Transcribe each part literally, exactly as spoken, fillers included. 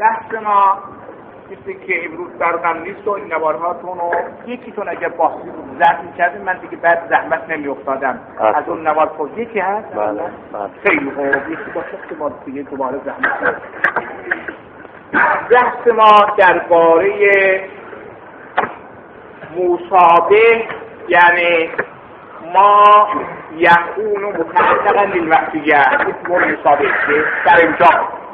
بحث ما چیزی که امروز برقم نیست و این نوارهاتون رو یکیتون اگر باسی بود زحمت میکردیم من دیگه بعد زحمت نمی افتادم از اون نوار پوز یکی هست بله خیلی خوب یکی باشه که ما دیگه دوباره زحمت کنیم. بحث ما درباره مصابه یعنی ما یکون متعلقا للوصیه اسم مصابه در اینجا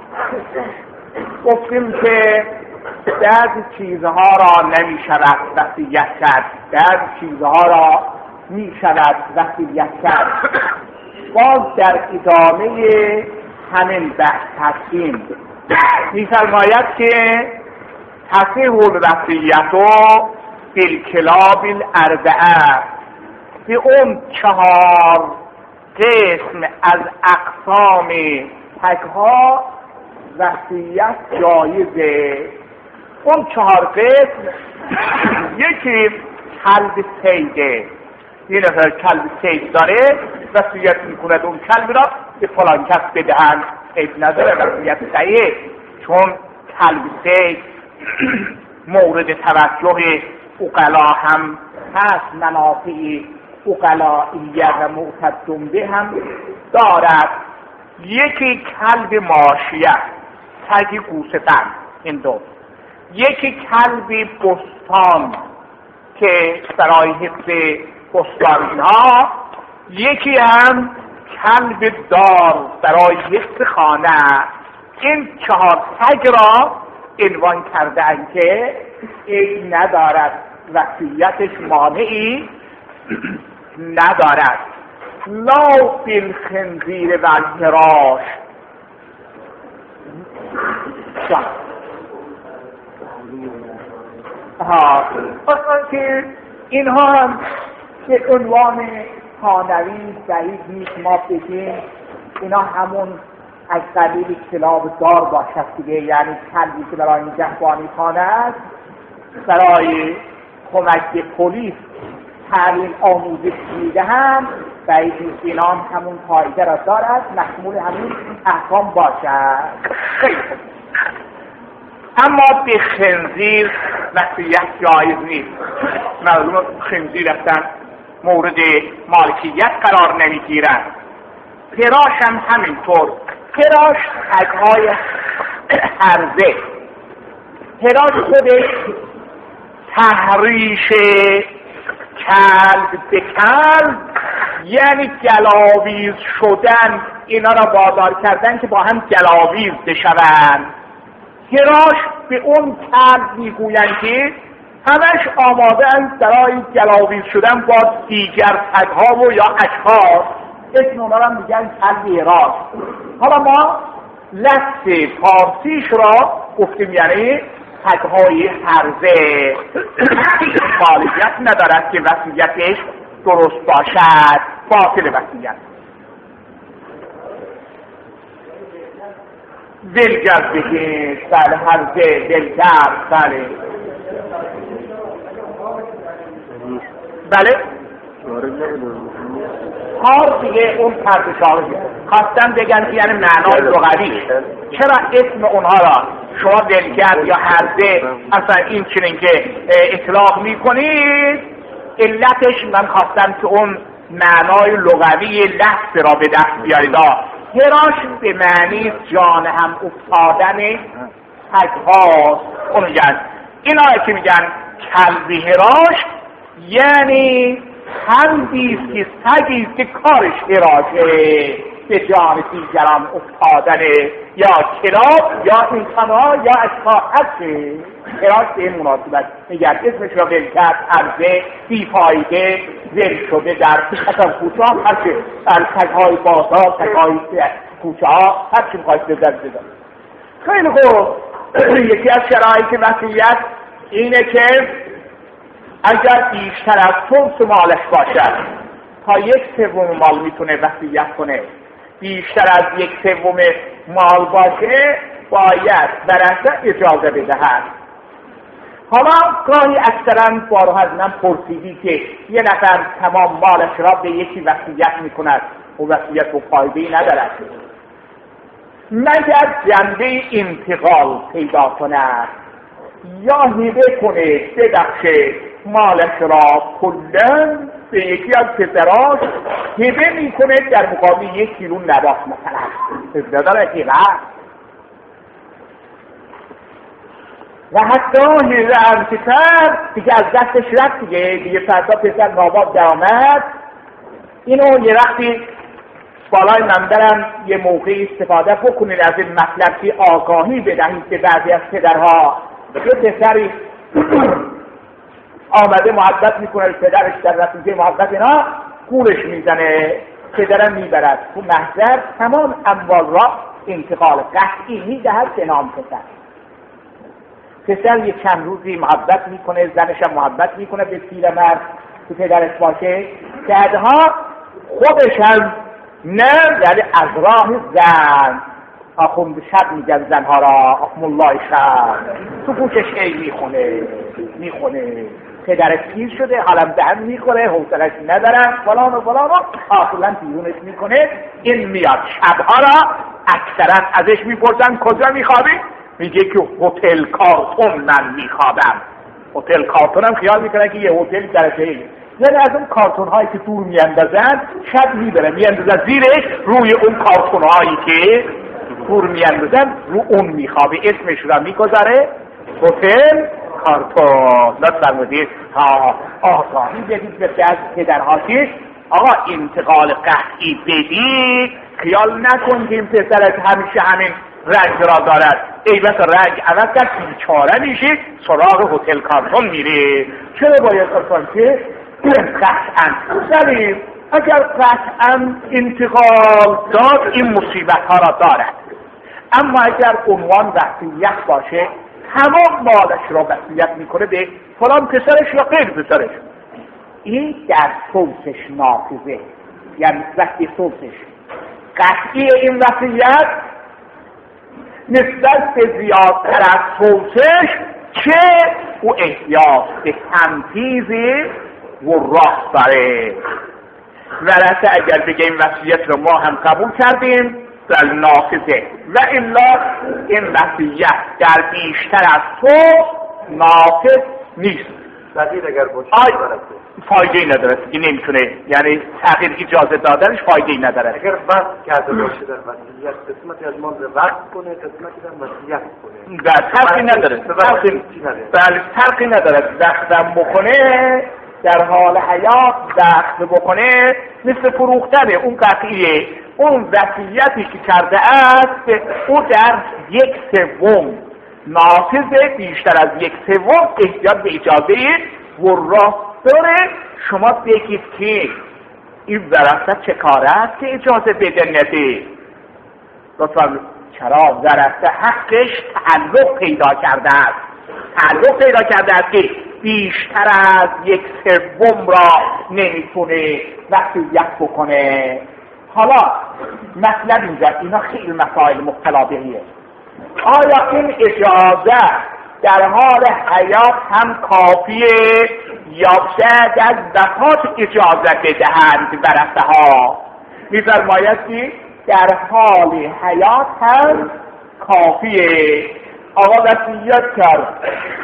گفتیم که بعضی چیزها را نمی شود وصیت کرد، بعضی چیزها را می شود وصیت کرد. باز در ادامه همین بحث هستیم. می فرماید که تصح الوصیت بالکلاب الاربعه، به اون چهار قسم از اقسام تکها وصیت جایزه. اون چهار قسم یکی کلب سیده، یه نفر کلب سید داره وصیت میکند اون کلب را به فلان کس بدهند، عیب نداره وصیت صحیح، چون کلب سید مورد توجه عقلا هم هست، منافع عقلائیه و معتدم به هم دارد. یکی کلب ماشیه، سگ گوسفند، این دو. یکی کلب بستان که برای حفظ بستان اینها، یکی هم کلب دار برای حفظ خانه. این چهار سگ را عنوان کردن که عیب ندارد، وصیتش مانعی ندارد. لا بالخنزیر و الفراش، ها که اینها هم که عنوان خانوی صحیح نیست ما بگیم اینا همون از قبیل کلاب دار باشد دیگه، یعنی کلبی که برای نگهبانی خانه است، برای کمک به پلیس تعلیم آموزش میدهند، بعید نیست اینا هم همون قاعده را دارد، مشمول همین احکام باشد. اما به خنزیر وصیت جایز نیست. معلومه خنزیر اصلا مورد مالکیت قرار نمیگیرند. فراش هم همینطور. فراش تگهای هرزه، فراش خودش تحریش کلب به کلب یعنی گلاویز شدن، اینا را وادار کردن که با هم گلاویز بشوند. فراش به اون کلب میگویند که همش آماده اند برای گلاویز شدن با دیگر تگها و یا اشخاص، اسم اونا را میگن کلب فراش. حالا ما لفظ فارسیش را گفتیم یعنی تگهای هرزه، مالکیت ندارد که وصیتش درست باشد، باطل وصیت. دلگرد بگید، بله هرزه دلگرد، بله بله کار دیگه اون پردشاهی خواستن بگن که یعنی معنای لغوی. چرا اسم اونها را شما دلگرد یا هرزه اصلا این چنین که اطلاق میکنید؟ علتش من خواستم که اون معنای لغوی لفظ را به دست بیارید. هراش به معنی جان هم افتادن تگهاست. اون میگن اینا که میگن کلب هراش یعنی هندیست که سگیست که کارش هراشه، به جان دیگران افتادن یا کلاب یا انسانها یا اشخاص هسته. هراش به این مناسبت میگن اسمش را ول کرد، عرضه بیفایده ول شده در اصلا کوچه ها هرچه در تگهای بازار، تگهای کوچه ها هرچی مخواهید بزر بزر. خیلی خوب. یکی از شرایط وصیت اینه که اگر بیشتر از ثلث مالش باشد، تا یک سوم مال میتونه وصیت کنه. بیشتر از یک سوم مال باشه باید ورثه اجازه بدهد. حالا گاهی اکثرا بارها از من پرسیدی که یه نفر تمام مالش را به یکی وصیت میکند و وصیت و فایده‌ای ندارد. مگر جنبه انتقال پیدا کند یا هبه کنه بدخشه مالش را کلن به یکی از پسراش هبه میکنه در مقابل یک کیلو نبات مثلا ازدادار هبه و حتی هبه هم پسر دیگه از دستش رفت دیگه دیگه فردا پسر ناباد در آمد اینو یه وقتی بالای منبرم یه موقعی استفاده بکنید از این مطلب که آگاهی بدهید به بعضی از پدرها یه پسری آمده محبت میکنه پدرش در نتیجه محبت اینا گولش میزنه پدرم میبرد تو محضر تمام اموال را انتقال قطعی میدهد به نام پسر پسر یه چند روزی محبت میکنه زنش هم محبت میکنه به پیرمرد که پدرش باشه بعدها خودش هم نه یعنی از راه زن آخوند شب میگن زنها را آخم الله شب تو گوشش ای میخونه میخونه پدرش پیر شده حالم دهن میخوره حوصلش ندارم فلان و فلان و آخرا بیرونش میکنه این میاد شبها را اکثرا ازش میپرسن کجا میخوابی؟ میگه که هتل کارتون من میخوابم هتل کارتون هم خیال میکنه که یه هتل درجه ای یعنی از اون کارتون هایی که دور میاندازن شب میبره میاندازن زیرش روی اون کارتون هایی که دور میاندازن رو اون میخوابه اسمش را میگذاره هتل کارتون لطفا فرمودید ها آگاهی بدید به از پدرها که آقا انتقال قطعی بدید خیال نکن که این پسرت همیشه همین رنگ را دارد ای بس رنگ عوض کرد بیچاره میشه سراغ هتل کارتون میره چرا باید اصلا که قطعا ولی اگر قطعا انتقال داد این مصیبت ها را دارد اما اگر عنوان وصیت باشه تمام مالش را وصیت میکنه به فلان پسرش یا غیر پسرش این در صوتش نافذه یعنی وقتی صوتش قطعی این وصیت نسبت به زیادتر از صوتش چه او احتیاج به تنفیذ و راست داره ورسه اگر بگیم وصیت رو ما هم قبول کردیم در نافذه و الا این وصیت در بیشتر از تو نافذ نیست وزیر اگر باشه فایده ای نداره این نمیتونه یعنی تغییر اجازه دادنش فایده ای نداره اگر وقت کرده باشه در وصیت قسمتی از مال رو وقت کنه قسمتی در وصیت کنه در فرقی نداره بله فرقی نداره دختم بکنه در حال حیات دخل بکنه مثل فروختن اون قطعیه اون وصیتی که کرده است او در یک سوم نافذه بیشتر از یک سوم احتیاج به اجازه وراث داره شما بگید که این ورثه چه کار است که اجازه بده نده لطفا چرا ورثه حقش تعلق پیدا کرده است تعلق پیدا کرده است که بیشتر از یک سوم را نمیتونه وصیت بکنه حالا مطلب اینجا اینا خیلی مسائل مختلفیه آیا این اجازه در حال حیات هم کافیه یا شاید از وفات اجازه بدهند ورثه ها می‌فرماید که در حال حیات هم کافیه آقا وصیت کرد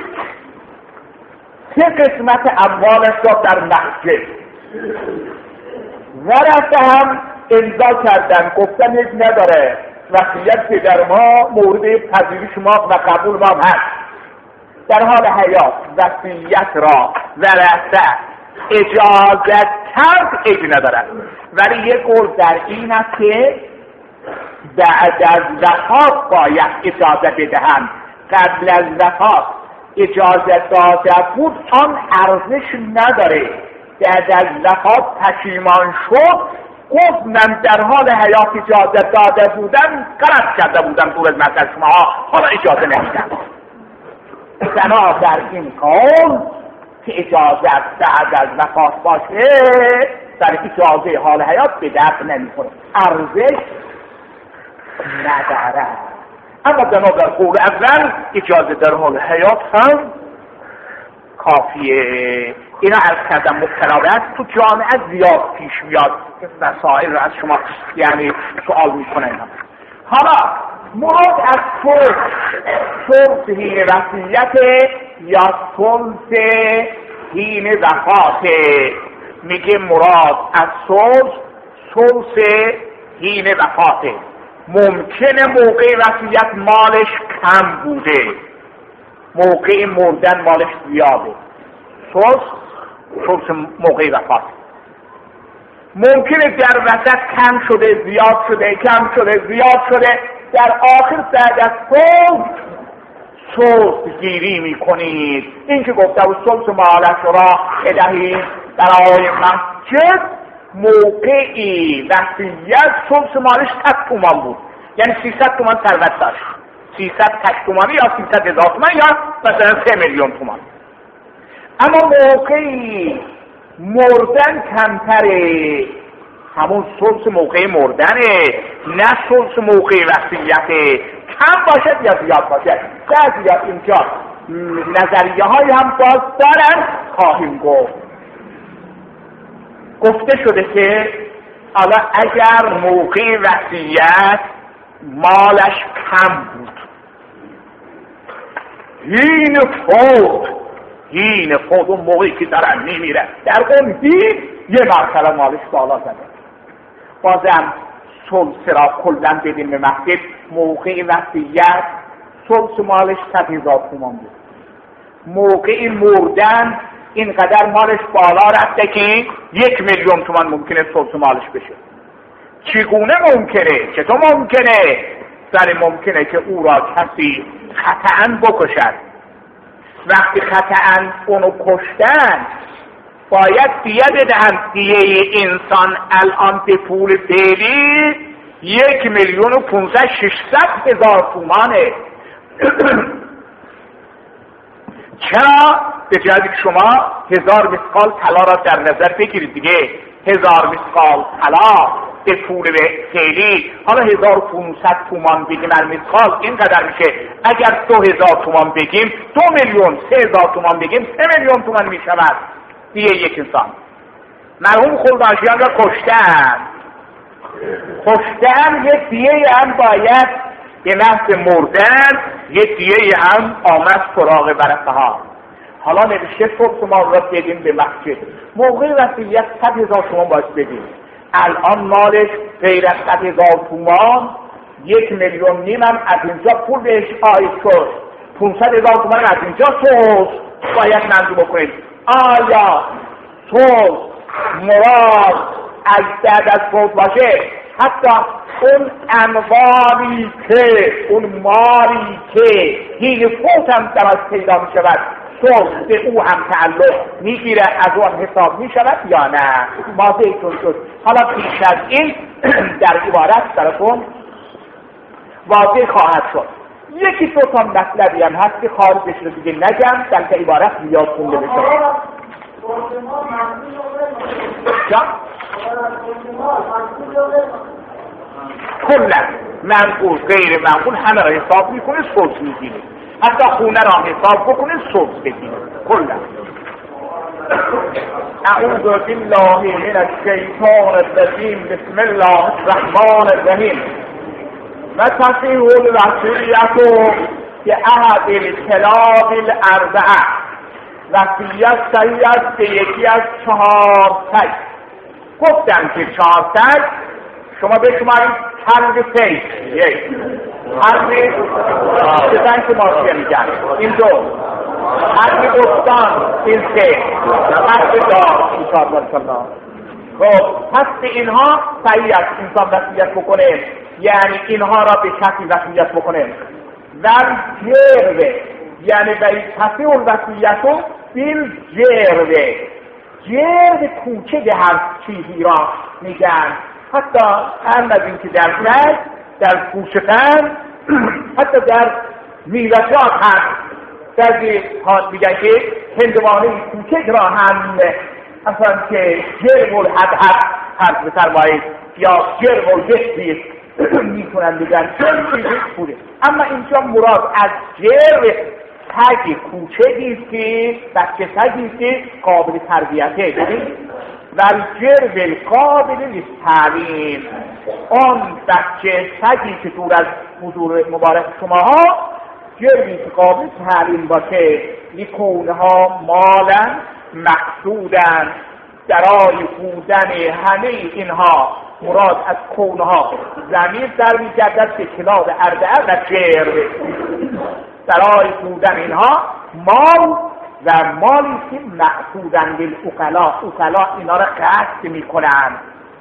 سه قسمت اموالش را در مسجد ورثه هم امضا کردن گفتن یک نداره وصیت که در ما مورد پذیرش ما و قبول ما هست در حال حیات وصیت را ورثه اجازت کرد عیبی ندارد ولی یک قول در این است که بعد از وفات باید اجازه بدهند قبل از وفات اجازه داده بود آن ارزش نداره بعد از وفات پشیمان شد گفت من در حال حیات اجازه داده بودم غلط کرده بودم دور از مطلب شما حالا اجازه نمیدم بنا در این قول که اجازه بعد از وفات باشه در اجازه حال حیات به درد نمیخوره ارزش نداره اما بنا در قول اول اجازه در حال حیات هم کافیه اینا عرض کردم مختلفات تو جامعه زیاد پیش میاد مسائل رو از شما یعنی سوال میکنه اینا. حالا مراد از ثلث ثلث حین وصیت یا ثلث حین وفات. میگه مراد از ثلث ثلث حین وفاته. ممکنه موقع وصیت مالش کم بوده، موقع مردن مالش زیاده. ثلث ثلث موقع وفات. ممکنه در وسط کم شده زیاد شده کم شده زیاد شده، در آخر بعد از ثلث ثلث گیری میکنید. این که گفته و ثلث مالش را بدهید برای مسجد، موقعی وصیت ثلث مالش صد تومان بود، یعنی سیصد تومان ثروت داشت، سیصد تک تومانی یا سیصد هزار تومان یا مثلا سه میلیون تومان. اما موقعی مردن کمتره، همون ثلث موقع مردنه، نه ثلث موقع وصیته. کم باشد یا زیاد باشد، بعضی اینجا نظریه های هم باز دارن، خواهیم گفت. گفته شده که حالا اگر موقع وصیت مالش کم بود، حین فوت حین فوت اون موقعی که دارن میمیره در اون دید یه مرتبه مالش بالا زده، بازم ثلث را کلن بدیم به مسجد. موقع وصیت ثلث مالش صد هزار تومان بود، موقع مردن اینقدر مالش بالا رفته که یک میلیون تومان ممکنه ثلث مالش بشه. چگونه ممکنه؟ چطور ممکنه؟ سر ممکنه که او را کسی خطأً بکشد. وقتی خطأً اونو کشتن باید دیه بدهند. دیه انسان الان به پول فعلی یک میلیون و پونصد ششصد هزار تومانه. چرا؟ به جهتی که شما هزار مسقال طلا را در نظر بگیرید دیگه. هزار مسقال طلا به پول فعلی، حالا هزار و پونصد تومان بگیم هر مسقال اینقدر میشه. اگر دو هزار تومان بگیم دو میلیون، سه هزار تومان بگیم سه میلیون تومان میشود دیگه یک انسان. مرحوم خلدانشیان را کشتن کشتن یک دیه هم باید به محض مردن یک دیه هم آمد سراغ ورثه ها. حالا نوشته ثلث مال را بدیم به مسجد. موقع وصیت صد هزار تومان باید بدیم. الان مالش غیر از صد هزار تومان یک میلیون نیم هم از اینجا پول بهش آید شد. پونصد هزار تومان از اینجا ثلث باید منظور بکنید. آیا ثلث مراد از بعد از فوت باشه؟ حتی اون اموالی که اون مالی که حین فوت هم در از پیدا می شود ثلث به او هم تعلق میگیره، از اون حساب می شود یا نه؟ واضحتون شد. حالا پیش از این در عبارت براتون واضح خواهد شد. یکی دو تا مطلبی هم هست که خارجش رو دیگه نگم، در که عبارت یاد خونده بشه. کلن منقول غیر منقول همه را حساب میکنه، ثلث میگیره. حتی خونه را حساب بکنه ثلث بگیره کلن. اعوذ بالله من الشیطان الرجیم. بسم الله الرحمن الرحیم. و تصیح الوصیت که احد الکلاب الاربعه، وصیت صحیح است به یکی از چهار تک. گفتم که چهار تک شما به شما حرف سیش یک حرف شدن که ماشیه میگن این دو، حرف گفتان این سه، حرف دار ایشار برسالله. خب پس به اینها صحیح است انسان وصیت بکنه، یعنی اینها را به کسی وصیت بکنه. و جروه یعنی به تصیح الوصیت بیل جروه، جرد کوچه هر چیزی را میگن. حتی هم از این که در رد در کوچه‌تر حتی در میوه‌جات هست. در حال میگن که هندوانه کوچک را هم اصلا که جرم الحدحد هست بفرمایید یا جرم الجسدی میکنن بگن جرم چیزی بوده. اما اینجا مراد از جرم تگ کوچکیست که بچه تگیست که قابل تربیته. ببین و جرم قابل للتعلیم، آن بچه سگی که دور از حضور مبارک شماها جرمی که قابل تعلیم باشه لکونها مالن مقصودن درای بودن همه اینها مراد از کونها زمین در میگردد به کلاب اربعه و جرم درای بودن اینها مال و مالی که مقصودن بالعقلا عقلا اینا را قصد میکنن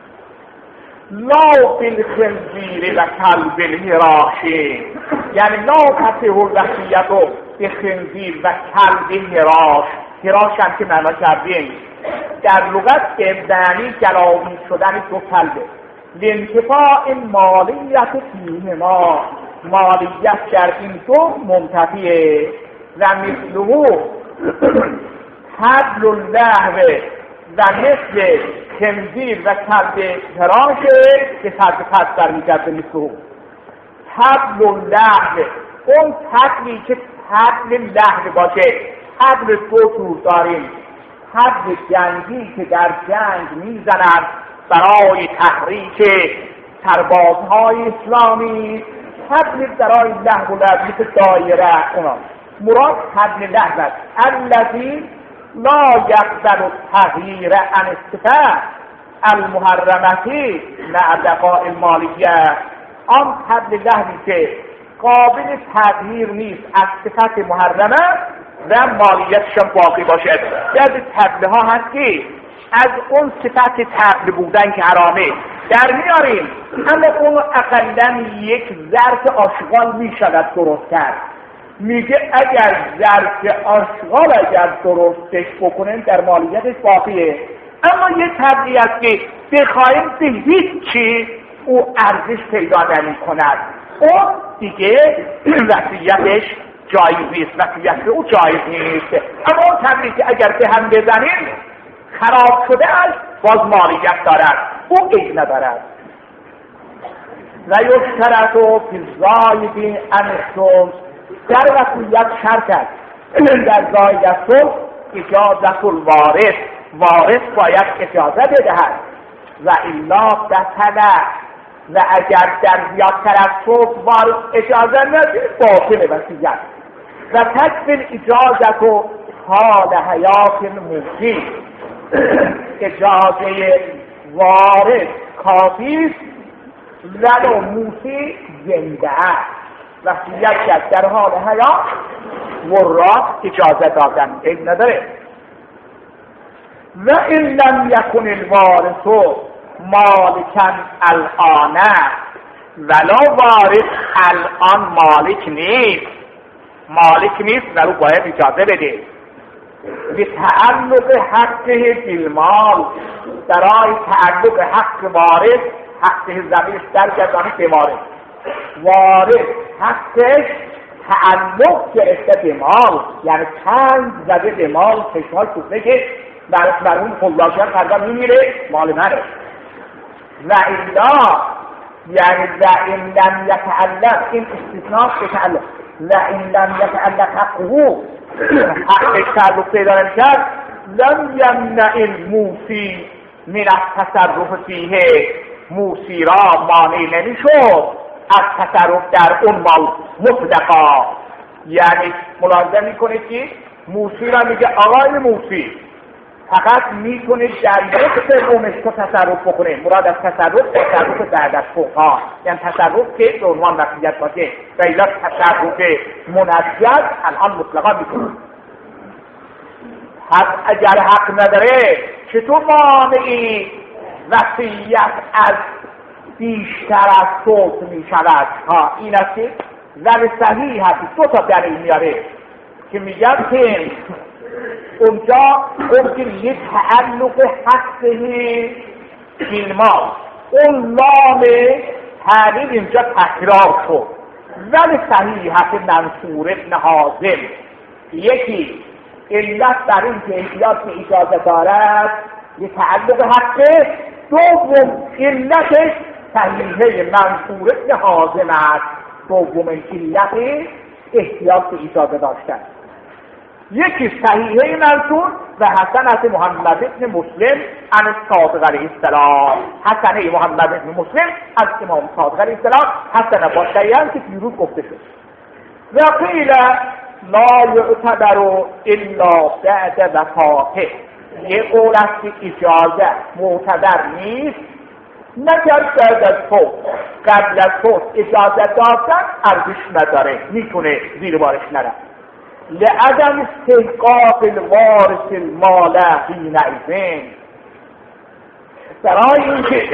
لا بالخنزیر و کلب الهراشه یعنی لا تصح الوصیت به خنزیر و کلب هراش هراش هم که معنا کردیم در لغت به معنی گلاویز شدن دو کلبه لانتفاع مالیت فیهما مالیت در این دو منتفیه و مثله حبل اللهو و مثل خنزیر و کلب هراشه که فرد پس برمیگرده مثله حبل اللهو اون حبلی که حبل لهو باشه حبل دو طور داریم حبل جنگی که در جنگ میزنند برای تحریک سربازهای اسلامی حبل برای لهو و مثل دایره اونا مراد حبل لهو است الذی لا یقبل التغییر عن الصفه المحرمه مع بقاء المالیه آن حبل لهوی که قابل تغییر نیست از صفت محرمه و مالیتشان باقی باشد در تبله ها هست که از اون صفت تبله بودن که حرامه در میاریم اما اون اقلا یک ظرف آشغال می شود درست کرد میگه اگر ظرف آشغال اگر درستش بکنیم در مالیتش باقیه اما یه تبلی است که بخواهیم به هیچ چی او ارزش پیدا نمی کند اون دیگه وصیتش جایز نیست وصیت او جایز نیست اما اون تبلی که اگر به هم بزنیم خراب شده است باز مالیت دارد او عیب ندارد و یشترط فی الزاید عن الصلح در وصیت شرط است در زاید از صلح اجازت الوارث وارث باید اجازه بدهد و الا بطل و اگر در زیادتر از صلح وارث اجازه ندهد باطل وصیت و تکفی اجازت و حال حیات موسی اجازه وارث کافی زن و موسی زنده است وصیت کرد در حال حیات ورث اجازه دادن این نداره و این لم یکن الوارث مالکا الان ولا وارث الان مالک نیست مالک نیست ولو باید اجازه بده به تعلق حقه بالمال برای تعلق حق وارث حق زمینش در گردانی به وارث وارث حقش تعلق گرفته به مال یعنی چند زده به مال چشمال کوفه که برش مرمون خلاشیان قربان میمیره مال منه و الا یعنی و این لم یتعلق این استثناء به تعلق و این لم یتعلق حقه حقش تعلق پیدا نمی‌کرد لم یمنع الموسی من التصرف فیه موسی را مانع نمیشد از تصرف در اون مال مطلقا یعنی ملاحظه میکنید که موسی را میگه آقای موسی فقط میتونه در یک سومش تو تصرف بکنه مراد از تصرف تصرف بعد از فقها یعنی تصرف که به عنوان وصیت باشه و الا تصرف منجز الان مطلقا میکنه حق اگر حق نداره چطور مانعی وصیت از بیشتر از صوت می شود ها این است که زن صحیح هست دو تا دلیل میاره که میگن که اونجا اون که یه تعلق حقه فیلمال اون لام تعلیل اینجا تکرار شد زن صحیح هست منصور ابن حازم یکی علت در این که احتیاط به اجازه دارد یه تعلق حقه دوم علتش صحیحه منصور ابن حازم است دوم علت احتیاط به اجازه داشتن یکی صحیحه مرسول و حسن از محمد بن مسلم عن صادق علیه السلام. حسنه محمد بن مسلم از امام صادق علیه السلام، حسنه با شیعه که پیروز گفته شد. و قیل لا یعتبر الا بعد وفاته. یه قول است که اجازه معتبر نیست مگر بعد از فوت. قبل از فوت اجازه دادن ارزش نداره، میتونه زیر بارش نره. لعدم استحقاق الوارث المال حینئذ. برای اینکه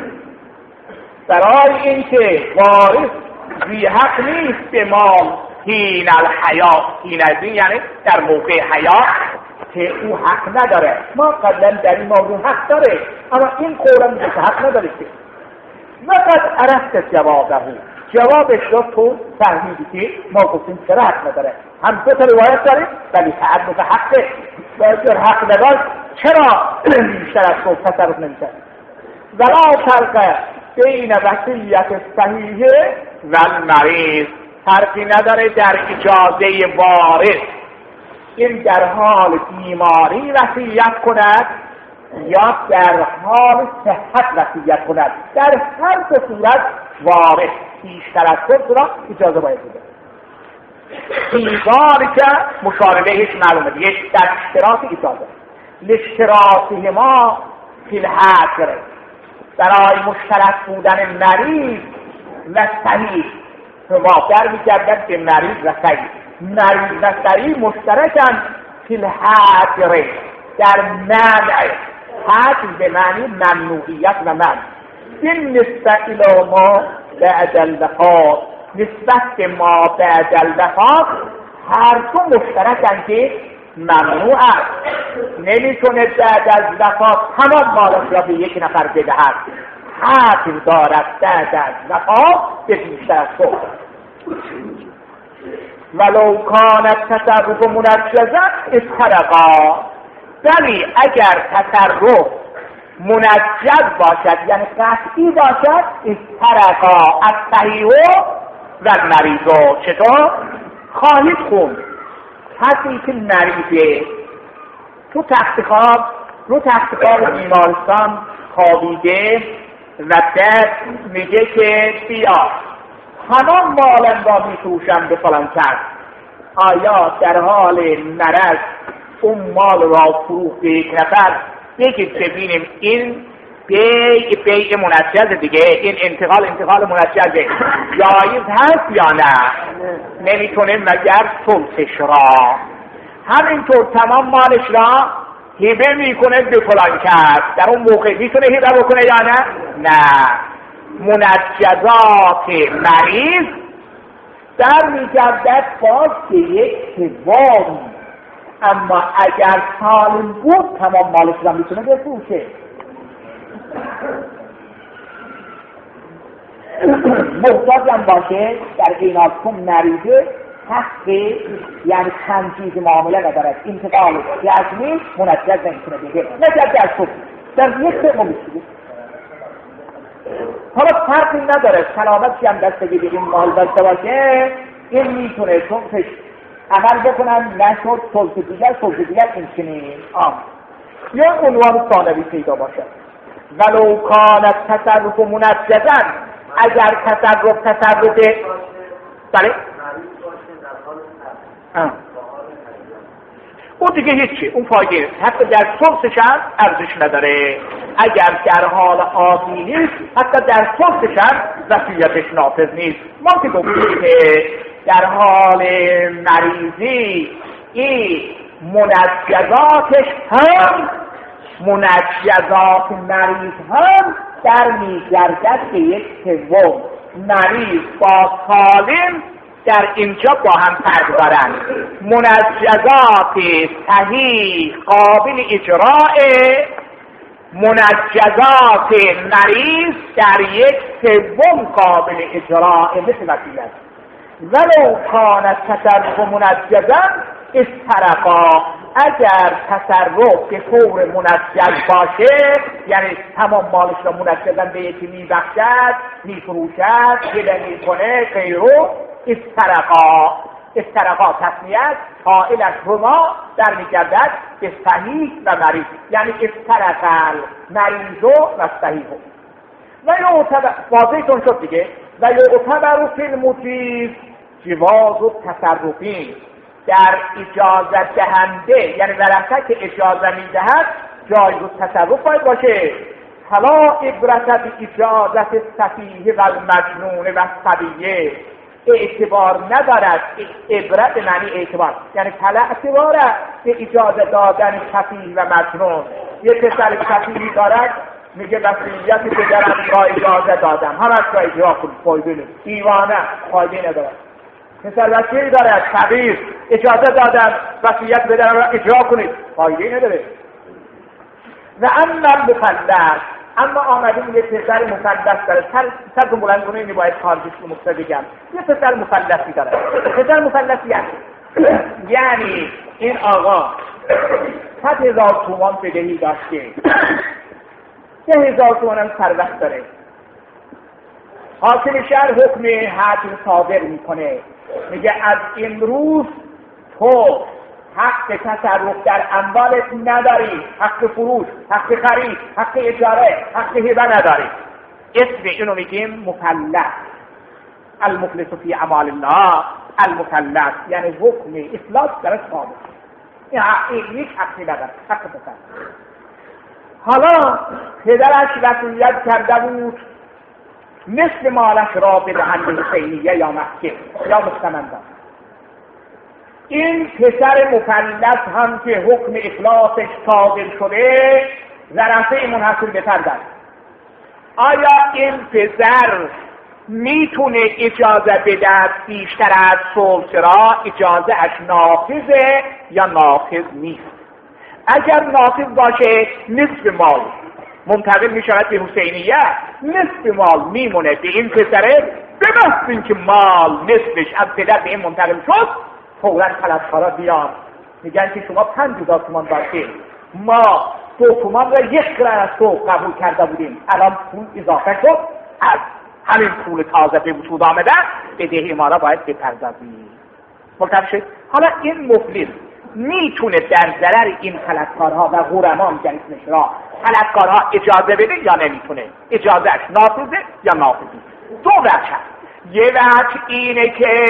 برای اینکه وارث بی حق نیست به مال حین الحیات. حینئذ یعنی در موقع حیات که او حق نداره. ما قبلا در این موضوع حق داره، اما این قول میگه که حق نداره. که وقت عرفت جوابه، جوابش رو تو فهمیدی که ما گفتیم چرا حق نداره. هم دو تا روایت داریم ولی تعدد حقه. و اگر حق نداشت چرا بیشتر از تو تصرف نمیشه؟ ولا فرق بین وصیت صحیحه و المریض. فرقی نداره در اجازه وارث این در حال بیماری وصیت کند یا در حال صحت وصیت کند. در هر دو صورت وارث بیشتر از خود را اجازه باید بده. بیزاری که مشار بهش معلومه دیگه در اشتراط اجازه. لاشتراطه ما فی الحجر، برای مشترک بودن مریض و صحیح ما در می‌گردد به مریض و صحیح. مریض و صحیح مشترکن فی الحجر، در منع. حجر به معنی ممنوعیت و منع. این نسبت الی ما بعد الوفات، نسبت به ما بعد الوفات هر دو مشترکن که ممنوع است. نمیتونه بعد از وفات تمام مالش را به یک نفر بدهد. حق دارد بعد از وفات به بیشتر از خود. ولو کانت تصرف منجزا افترقا. ولی اگر تصرف منجز باشد یعنی قطعی باشد افترقا از صحیح و مریض. چطور؟ خواهید خوند کسی که مریضه تو تخت خواب رو تخت خواب بیمارستان خوابیده و بعد میگه که بیا تمام مالم را میفروشم به فلان کس. آیا در حال مرض اون مال را فروخت به یک نفر؟ بگید ببینیم این بیع بیع منجز دیگه، این انتقال انتقال منجزه، جایز هست یا نه؟ نمیتونه مگر ثلثش را. همینطور تمام مالش را هبه میکنه به فلان کس. در اون موقع میتونه هبه بکنه یا نه؟ نه. منجزات مریض در میگردد باز به یک سوم. اما اگر سالم بود تمام مالش را میتونه بفروشه. محتاج هم باشه در قینات کن مریضه حقی یعنی تنجیز معامله ندارد. انتقال جزمی منجز نمیتونه بگه نجد در صبح در یک سوم میشه. حالا فرقی نداره سلامتی هم دستگی به این مال داشته باشه، این میتونه صبحش عمل بکنن نشد صبح دیگر صبح دیگر این چنین آم یا عنوان ثانوی پیدا باشه. ولو کانت تصرف منجزا، اگر تصرف تصرف بله اون دیگه هیچی، اون فایده حتی در صبحش هم ارزش نداره. اگر در حال عادی نیست حتی در صبحش هم وصیتش نافذ نیست. ما که گفتیم که در حال مریضی این منجزاتش هم منجزات مریض هم در میگردد به یک سوم. مریض با سالم در اینجا با هم فرق دارند. منجزات صحیح قابل اجراء، منجزات مریض در یک سوم قابل اجراء مثل وصیت. ولو کان تصرف منجزا استرقا، اگر تصرف به طور منجز باشه یعنی تمام مالش را منجزا به یکی میبخشد، میفروشد، هبه میکنه، غیره، استرقا. استرقا تصمیت فاعلش هما در میگردد به صحیح و مریض، یعنی استرقل مریضو و صحیح و یعتبر واضحتون شد دیگه. و یعتبر فی المجیز جواز و تصرفی، در اجازت دهنده یعنی ورثه که اجازه میدهد جایز و تصرف باید باشه. حالا عبرت به اجازت سفیه و مجنون و صبیه اعتبار ندارد. عبرت معنی اعتبار، یعنی طلع اعتباره به اجازه دادن سفیه و مجنون. یه پسر سفیهی دارد میگه وصیت پدرم را اجازه دادم، همش را اجرا کن، فایده نیست، دیوانه، فایده ندارد. پسر بچه‌ای دارد صغیر، اجازه دادم وصیت پدرم را اجرا کنید، فایده نداره. و اما مفلس، اما آمدیم یه پسر مفلس داره، سر سر بلند کنه، اینی باید خارجش رو مقصد بگم. یه پسر مفلسی داره. پسر مفلسی یعنی یعنی این آقا صد هزار تومان بدهی داشته، یه هزار تومان هم ثروت داره. حاکم شهر حکم حجم صادر میکنه، میگه از امروز تو حق تصرف در اموالت نداری، حق فروش، حق خرید، حق اجاره، حق هبه نداری. اسم اینو میگیم مفلس. المفلس فی اعمال الله المفلس، یعنی حکم افلاس در صادر. این یک حقی نداره، حق تصرف. حالا پدرش وصیت کرده بود نصف مالش را به دهنده حسینیه یا مسجد یا مستمندان. این پسر مفلس هم که حکم افلاسش صادر شده ورثه منحصر به فرد است. آیا این پسر میتونه اجازه بده بیشتر از ثلث را؟ اجازه اش نافذه یا نافذ نیست؟ اگر نافذ باشه نصف مال منتقل می شود به حسینیه، نصف مال میمونه به این پسره. به محض اینکه مال نصفش از پدر به این منتقل شد، فوراً طلبکارا بیان میگن که شما پنج هزار تومان داشتید، ما دو تومان را یک قرن از تو قبول کرده بودیم، الان پول اضافه شد، از همین پول تازه به وجود آمده بدهی ما را باید بپردازیم. مطلب شد. حالا این مفلس میتونه در ضرر این طلبکارها و غرما میگن اسمش را طلبکارها اجازه بده یا نمیتونه؟ اجازهش نافذه یا نافذه؟ دو وجه هست. یه وجه اینه که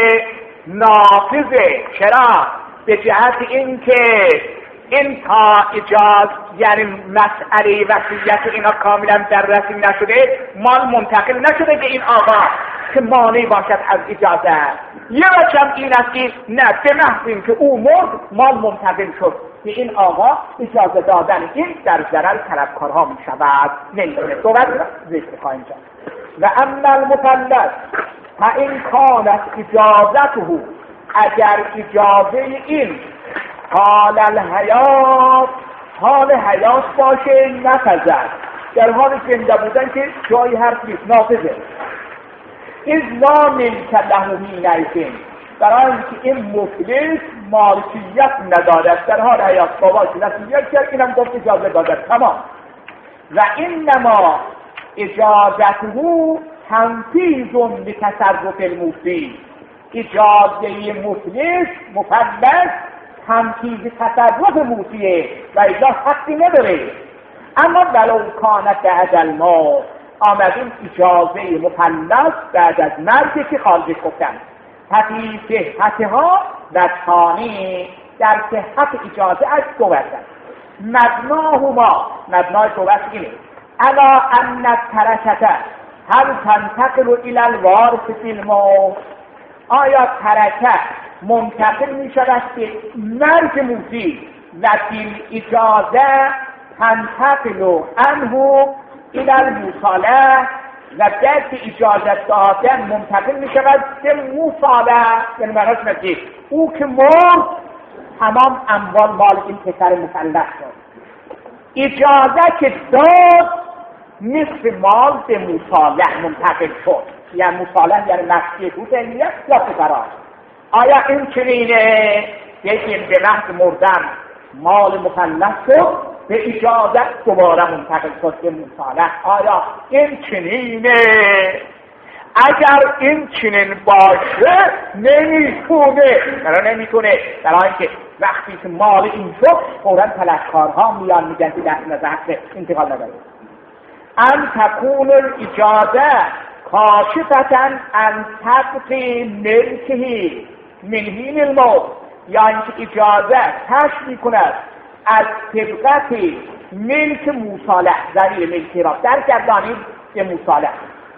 نافذه. چرا؟ به جهت این که این تا اجاز یعنی مسئله وصیت اینا کاملا در رسی نشده، مال منتقل نشده به این آقا که مانعی باشد از اجازه. یه وجه این است که نه، به محض این که او مرد مال منتقل شد به این آقا، اجازه دادن این در ضرر طلبکارها می شود، نمیتونه. دو وجه ذکر خواهیم کرد. و اما المفلس فإن کانت اجازته، اگر اجازه این حال الحیات حال حیات باشه نفذد، در حال زنده بودن که جای حرف نیست، نافذه. از لا ملک له حینئذ، برای اینکه این مفلس مالکیت ندارد در حال حیات، باباش وصیت کرد اینم گفت اجازه دادد، تمام. و انما اجازته تنفیذ لتصرف المفلس، اجازه مفلس مفلس تنفیذ تصرف موسیه و اجازه حقی نداره. اما ولو کانت بعد الموت، آمدیم اجازه مفلس بعد از مرگی که خارجش گفتن ففی صحتها و ثانی، در صحت اجازه از دو وجه. مبناهما، مبنای دو وجه اینه الا ان الترکه هل تنتقل الى الوارث فی الموت، آیا ترکه منتقل می شود که مرگ موسی و فی اجازه تنتقل عنه الى المصالحه، و در که اجازت دادن منتقل می شود که مصالحه، یعنی معناش نگه او که مرد تمام اموال مال این پسر مفلس شد. اجازه که داد نصف مال به مصالح منتقل شد، یعنی مصالح یعنی نفسی حسینیه یا فقرا. آیا این چنینه؟ بگیم به محض مردن مال مفلس شد به اجازت دوباره منتقل شد به مصالح. آیا این چنینه؟ اگر این چنین باشه نمیتونه برای نمیتونه برای اینکه وقتی که مال این شد فوراً پلشکارها میان میگن که دست نظر انتقال نداره. ان تکون الاجازه کاشفتن ان تبقی ملکه من حین الموت، یعنی که اجازه کشف میکند از طبقت ملک مصالح، ضمیر ملکی را در گردانید به مصالح،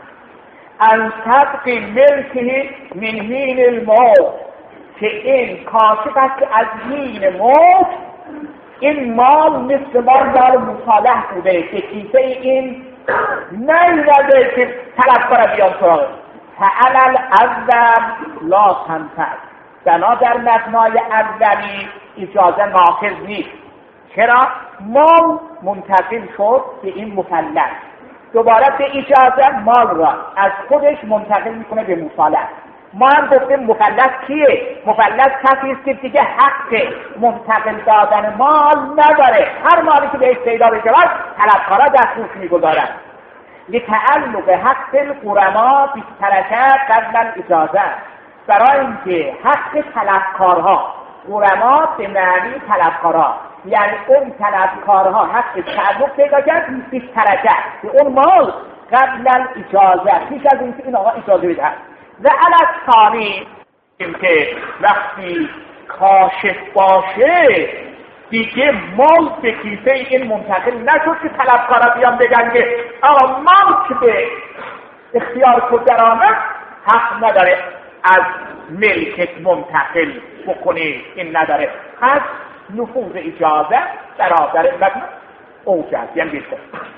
ان تبقی ملکه من حین الموت، که این کاشف است از حین موت این مال مثل مال دار مصالح بوده که کیسه این نیومده که طلب کنه بیان سراغ فعلل اول لا تنفذ، بنا در مبنای اولی اجازه نافذ نیست. چرا؟ مال منتقل شد به این مفلس، دوباره به اجازه مال را از خودش منتقل میکنه به مصالح. ما هم گفتیم مفلس کیه؟ مفلس کسی است که دیگه حق منتقل دادن مال نداره، هر مالی که بهش پیدا بشه طلبکارا دستوش میگذارن. لتعلق حق الغرما بالترکه قبل الاجازه، برای اینکه حق طلبکارها، غرما به معنی طلبکارها، یعنی اون طلبکارها حق تعلق پیدا کرد بالترکه به اون مال قبل الاجازه، پیش از اینکه این آقا اجازه بده. و علی ثانی اینکه وقتی کاشف باشه دیگه مال به کیسه این منتقل نشد که طلبکارا بیان بگن که آقا مال که به اختیار خود در آمد حق نداره از ملکت منتقل بکنی، این نداره. پس نفوذ اجازه برادر مبنی اوجه است، یعنی بیشتر.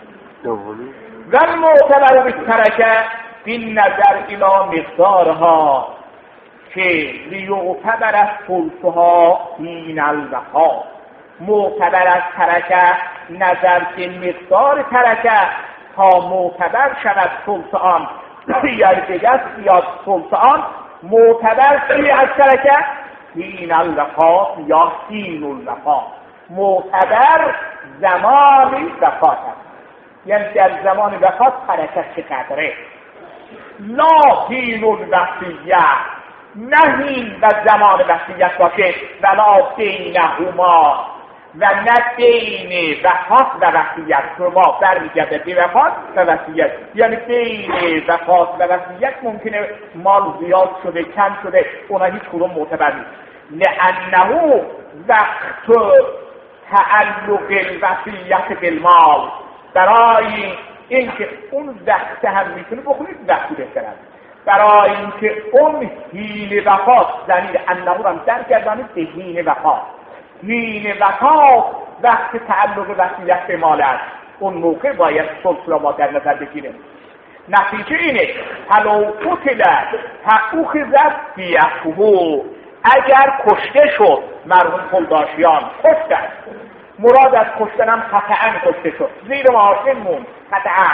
و المعتبر بالترکه بین نظر الى مقدارها که لیعتبر از فلسها بین الوفا، معتبر از ترکه نظر به مقدار ترکه تا معتبر شود فلس آن، یعنی دیگر بیاد فلس آن معتبر چی از ترکه؟ بین الوفا یا دین الوفا، معتبر زمان وفات است، یعنی در زمان وفات ترکه چقدره. لا دین الوصیه، نه هین و زمان وصیت باشه، ولا بینهما و نه بین وفات و وصیت، شما برمیگرده به وفات و وصیت، یعنی بین وفات و وصیت ممکنه مال زیاد شده کم شده، اونا هیچ کدوم معتبر نیست. لانه وقت تعلق الوصیت بالمال، برای اینکه اون وقت هم میتونه بخونید وقتی بهترد، برای اینکه اون حین وفات زمیر انه رو هم در گردانید به حین وفات، حین وفات وقت تعلق وصیت به مال است، اون موقع باید صلح را ما در نظر بگیریم. نتیجه اینه حلو قتل فاخذت دیته، اگر کشته شد مرحوم پلداشیان کشته، مراد از کشتنم قطعاً کشته شد، زیر معاشن مون قطعاً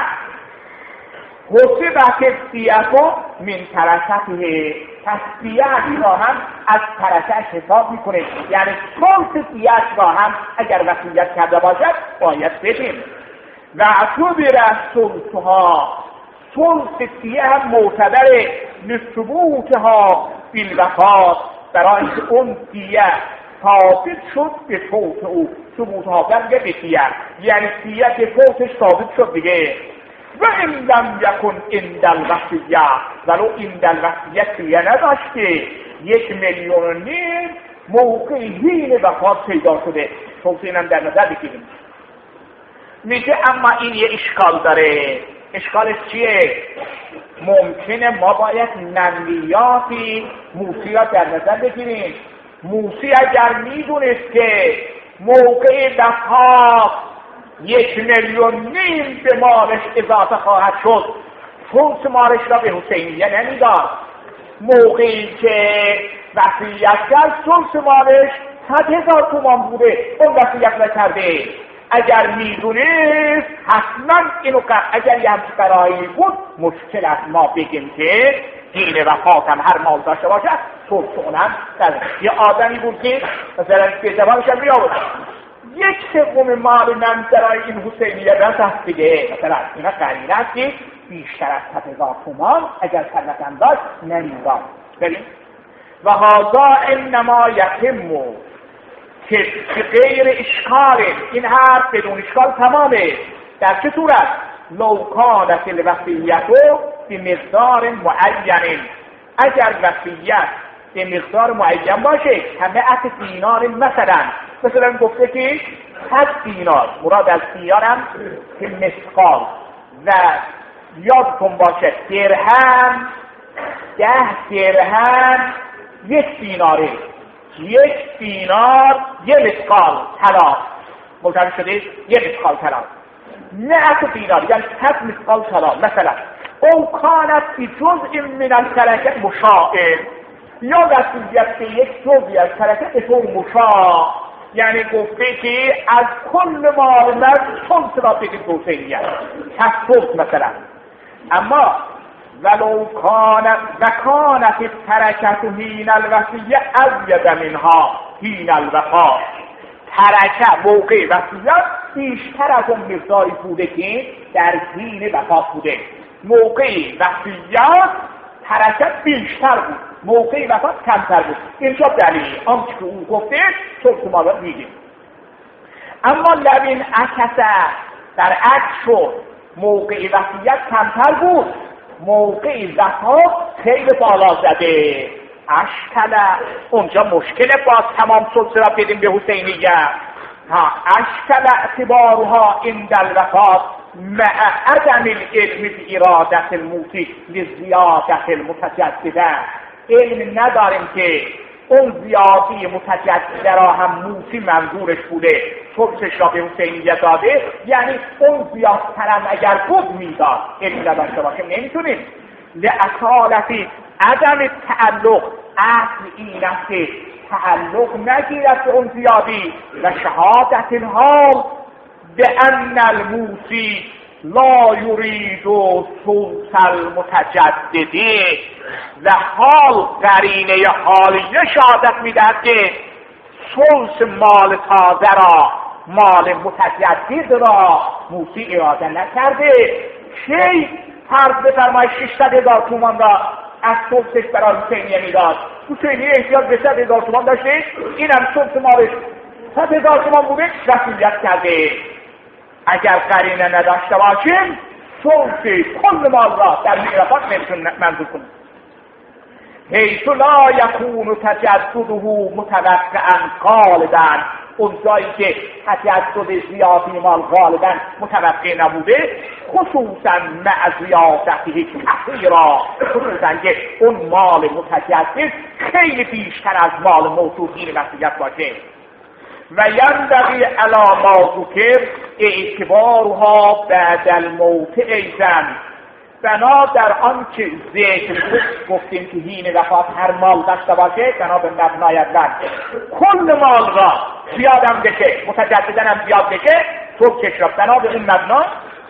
حسبت دیتو من ترکته، پس دیت را هم از ترکش حساب میکنه، یعنی صلح دیت را هم اگر وصیت کرده باشد باید بدیم. و اعتبر صلحها، صلح دیت هم معتبر لثبوتها بالوفات، برای اینکه اون دیت ثابت شد به فوت او، ثبوتها برگه به دیت، یعنی دیت به فوتش ثابت شد دیگه. و این لم یکن عند الوصیه، ولو عند الوصیه دیه نداشته، یک میلیون و نیم موقع حین وفات پیدا شده، صلح اینم در نظر بگیریم. میگه اما این یه اشکال داره. اشکالش چیه؟ ممکنه ما باید نمیاتی موسی را در نظر بگیریم. موسی اگر میدونست که موقع وفات یک میلیون نیم به مالش اضافه خواهد شد، فلس مالش را به حسینیه نمیداد. موقعی که وصیت کرد فلس مالش صد هزار تومان بوده، اون وصیت نکرده. اگر میدونست حتما اینو که اگر یه همچه قرایی بود مشکل است ما بگیم که حین وفات هم هر مال داشته باشد صلح اونم در یه آدمی بود که مثلا به زبانش هم میآورد یک سوم مال من برای این حسینیه رفت دیگه، مثلا اینا قرینه است که بیشتر از صد هزار تومان اگر ثروتم داشت نمیداد. ببین و هذا انما یتم که غیر اشکال، این حرف بدون اشکال تمامه. در چه صورت؟ لو کانت الوصیت به مقدار معین، اگر وصیت به مقدار معین باشه، کمئت دینار مثلا مثلا گفته که صد دینار، مراد از دینار هم که مثقال، و یادتون باشه درهم ده درهم یک دیناره، یک دینار یک مثقال طلا، متوجه شدید؟ یک مثقال طلا، نه اصل دینار یعنی صد مثقال طلا مثلا. او کانت بی جزء من الترکه مشاعر، یا وصیت به یک جزئی از ترکه به طور مشاع، یعنی گفته که از کل مال مرد چون را بگید حسینیت تصف مثلا. اما ولو کانت و کانت ترکت هین الوصیه ازید منها هین الوفا، ترکه موقع وصیت بیشتر از اون مقداری بوده که در حین وفات بوده. موقع وصیت ترکه بیشتر بود، موقع وفات کمتر بود. اینجا دلیل آنچه که او گفته ثلث مال میگیم. اما لبین عکسه در عکس شد، موقع وصیت کمتر بود، موقع وفات خیلی بالا زده. اشکله اونجا مشکل باز تمام ثلث را بدیم به حسینیه. ها اشکل اعتبارها عند الوفات مع عدم العلم بإرادة الموتی لزیادت المتجدده. علم نداریم که اون زیادی متجدده را هم موتی منظورش بوده، ثلثش را به حسینیه داده، یعنی اون زیادترم اگر بود میداد. علم نداشته باشه نمیتونیم. لأصالتی عدم تعلق، اصل این است که تعلق نگیرد به اون زیادی. و شهادت الحال به ان الموسی لا یرید ثلث المتجدده، و حال قرینه حالیه شهادت میدهد که ثلث مال تازه را، مال متجدد را موسی اراده نکرده. شی فرض بفرمایید ششصد هزار تومان را از ثلثش برای حسینیه میداد، حسینیه احتیاج به صد هزار تومان داشته، اینم ثلث مالش صد هزار تومان بوده، وصیت کرده. اگر قرینه نداشته باشیم ثلث کل مال را در میراثات نمیتون منظور کنیم. حیث لا یکون تجدده متوقعا غالبا، اون جایی که تجدد زیادی مال غالبا متوقع نبوده، خصوصا مع زیادته کثیرا، خصوصا که اون مال متجدد خیلی بیشتر از مال موصوفین وصیت باشه. و ینبغی علی ما ذکر اعتبارها بعد الموت ایضا، بنا در آن که ذکر گفتیم که حین وفات هر مال داشته باشه، بنا به مبنای اول کل مال را زیادم بشه، متجددن هم زیاد بشه، ثلثش را بنا به اون مبنا.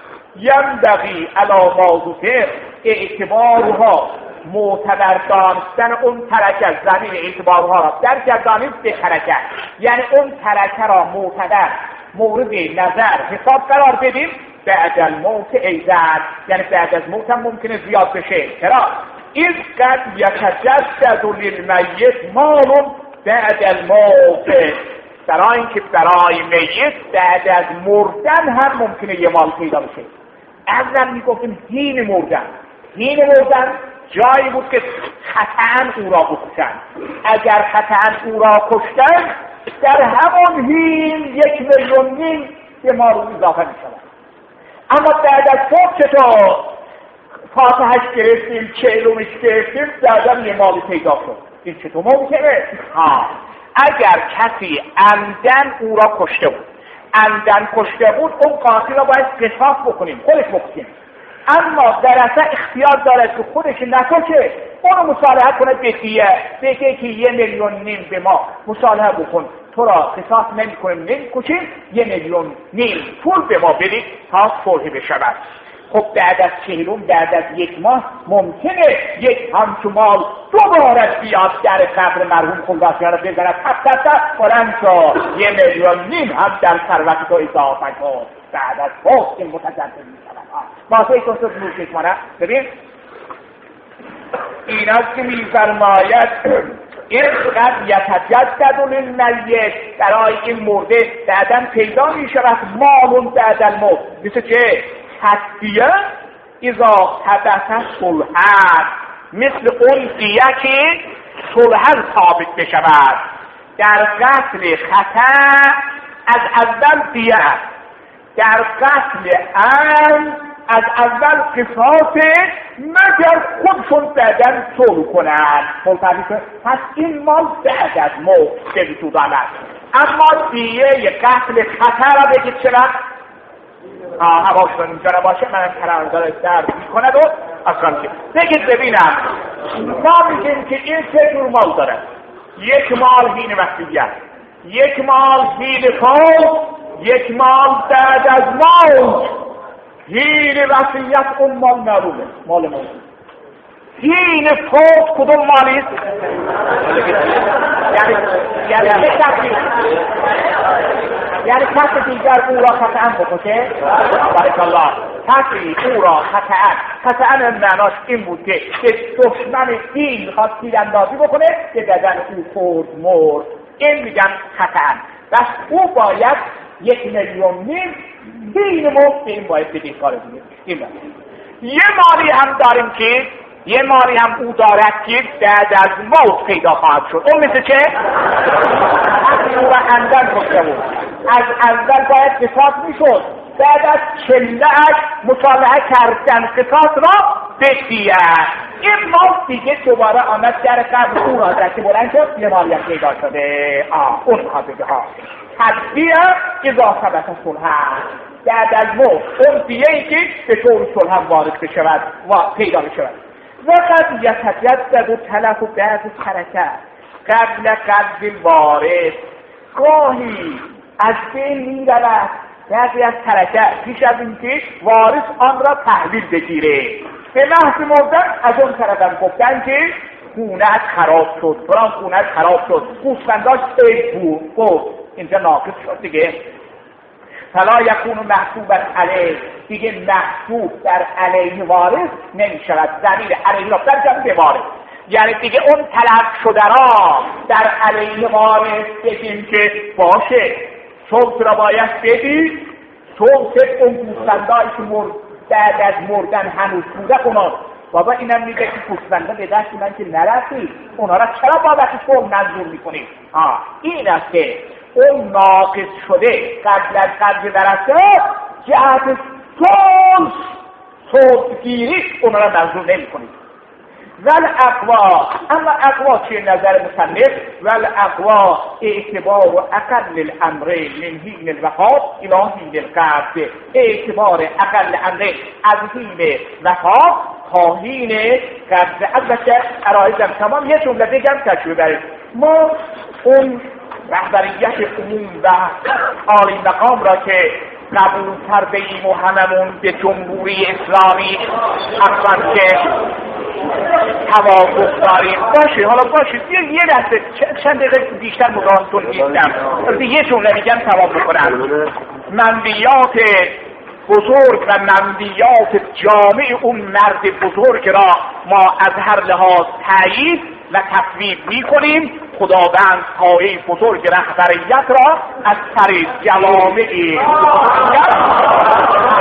ینبغی علی ما ذکر اعتبارها، معتبر دانستن اون ترکه، زمین اعتبارها را در گردانید به ترکه، یعنی اون ترکه را معتبر مورد نظر حساب قرار بدیم بعد الموت ایضا، یعنی بعد از موت هم ممکنه زیاد بشه. چرا؟ این قد یتجدد للمیت مال بعد الموت، برای اینکه برای میت بعد از مردن هم ممکنه یه مال پیدا بشه. اول میگفتیم حین مردن، حین مردن جایی بود که خطأً او را بکشن. اگر خطأً او را کشتن در همان حین یک میلیون نیم به مال او اضافه می شود. اما بعد از فوت چطور؟ فاتحش گرفتیم، چهلومش گرفتیم، بعدم یه مالی پیدا شد. این چطور ممکنه؟ ها اگر کسی عمدن او را کشته بود، عمدن کشته بود، اون قاتل را باید قصاص بکنیم، خودش بکشیم. اما در اصل اختیار دارد که خودش نکشه، اونو مصالحه کنه به دیه، بگه که یه میلیون نیم به ما مصالحه بکن، تو را قصاص نمی کنیم، نمی کشیم، یه میلیون نیم پول به ما بدید تا صلح بشود. خب بعد از چهلم بعد از یک ماه ممکنه یک همچو مال دوباره بیاد در قبر مرحوم خلوتیان رو بزند حتی تا بلند شو یه میلیون نیم هم در ثروت تو اضافه کن بعد از فوت این متجدد میشود. واسه ای توسط نور چشمانه ببین این است که میفرماید این قد یتجدد للمیت برای این مرده بعداً پیدا میشود مالون بعد الموت مثل که حدیه اذا حدث صلحت مثل اون دیه که صلحت ثابت بشود. در قتل خطا از اول دیه است، در قتل عمد از اول قصاص مگر خودشون بعدن صلح کنند. پس این مال بعد از موت به وجود آمد. اما دیه قتل خطا را بگید چرا؟ حواشتون اینجا را باشه من ترانزار درد می کند و اصلا که بگید ببینم ما میگیم که این سه جور مال داره. یک مال هین وصیت، یک مال هین فوت، یک مال بعد از موت. هین وصیت اون مال معلومه مال موت. هین فوت کدوم مالیست؟ یعنی یعنی چه کسی یعنی کسی دیگر او را خطعا بکشه؟ بارک الله. کسی او را خطعا خطعا معناش این بود که دشمن دین خواست تیراندازی بکنه که بدن او خورد مرد، این میگن خطعا. بس او باید یک میلیون نیم دین مرد به این باید بدین کار دیگه. این باید یه مالی هم داریم که یه مالی هم او دارد که بعد از موت پیدا خواهد شد. اون مثل چه؟ وقتی او را اندن کشته بود از اول باید قصاص میشد، بعد از چله‌اش مصالحه کردن قصاص را بدهد. این مال دیگه دوباره آمد در قبر او را در که بلند شد یه مالی هم پیدا شده. آه اون میخواد بگه ها حدیه اضافه ثبت صلح بعد از موت اون دیگه ای که به طور صلح هم وارد بشود و پیدا بشود. و قد یتجدد و تلف و بعض ترکه قبل قبل وارث گاهی از بین میرود بعضی از ترکه پیش از اینکه وارث آن را تحویل بگیره. به محض مردن از اون طرف هم گفتن که خونه‌اش خراب شد، فلان خونه‌اش خراب شد، گوسفنداش عیب بود، گفت اینجا ناقص شد دیگه. فلا یکون محسوبا علیه، دیگه محسوب در علیه وارث نمی شود. ضمیر علیه را در جمع به وارث، یعنی دیگه اون تلف شده را در علیه وارث بگیم که باشه صوت را باید بدی، صوت اون گوسفندایی که مرد بعد از مردن هنوز بوده کنند. بابا اینم میگه که گوسفندا به دست من که نرسید، اونها را چرا بابت صلح منظور میکنید؟ ها این است که اون ناقص شده قبل از قبل برسه جهت صلح صلحگیری اونها را منظور نمیکنید. ول اقوا، اما اقوا چه نظر مصنف؟ ول اقوا اعتبار و اقل الامرین من حین الوفات الی حین القبض، اعتبار اقل امرین از حین وفات تا حین قبض. البته عرایزم تمام یه جمله بگم تشریح برید. ما اون رهبریت عموم و عالی مقام را که قبول کرده ایم و هممون به جمهوری اسلامی اصلا که توافق داریم باشه. حالا باشه یه یه دسته چند دقیقه بیشتر مقامتون نیستم یه جمله میگم توافق کنم. منبیات بزرگ و منبیات جامع اون مرد بزرگ را ما از هر لحاظ تایید و تصویب میکنیم. خداوند پایه بزرگ رهبریت را از طریق جوامع